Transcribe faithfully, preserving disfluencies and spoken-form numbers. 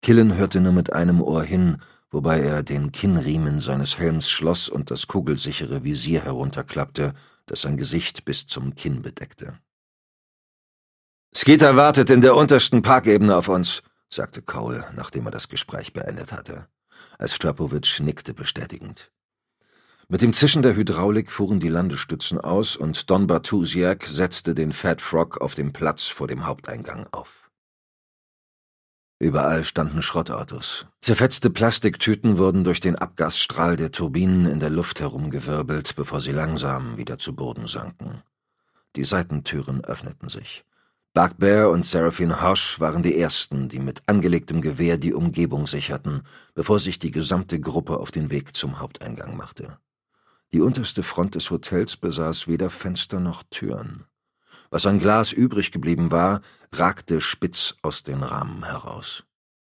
Killen hörte nur mit einem Ohr hin, wobei er den Kinnriemen seines Helms schloss und das kugelsichere Visier herunterklappte, das sein Gesicht bis zum Kinn bedeckte. »Skeeter wartet in der untersten Parkebene auf uns«, sagte Cole, nachdem er das Gespräch beendet hatte. Astropowitsch nickte bestätigend. Mit dem Zischen der Hydraulik fuhren die Landestützen aus und Don Bartusiak setzte den Fat Frog auf dem Platz vor dem Haupteingang auf. Überall standen Schrottautos. Zerfetzte Plastiktüten wurden durch den Abgasstrahl der Turbinen in der Luft herumgewirbelt, bevor sie langsam wieder zu Boden sanken. Die Seitentüren öffneten sich. Bugbear und Seraphine Hosh waren die Ersten, die mit angelegtem Gewehr die Umgebung sicherten, bevor sich die gesamte Gruppe auf den Weg zum Haupteingang machte. Die unterste Front des Hotels besaß weder Fenster noch Türen. Was an Glas übrig geblieben war, ragte spitz aus den Rahmen heraus.